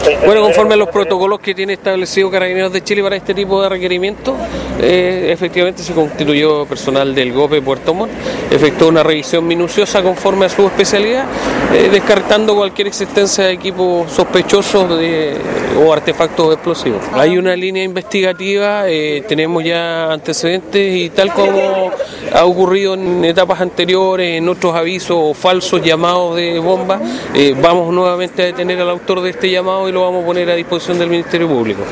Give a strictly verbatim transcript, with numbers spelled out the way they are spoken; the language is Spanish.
Bueno, conforme a los protocolos que tiene establecido Carabineros de Chile para este tipo de requerimientos, eh, efectivamente se constituyó personal del GOPE Puerto Montt, efectuó una revisión minuciosa conforme a su especialidad, eh, descartando cualquier existencia de equipos sospechosos de, o artefactos explosivos. Hay una línea investigativa, eh, tenemos ya antecedentes y tal como ha ocurrido en etapas anteriores, en otros avisos o falsos llamados de bomba, eh, vamos nuevamente a detener al autor de este llamado y lo vamos a poner a disposición del Ministerio Público.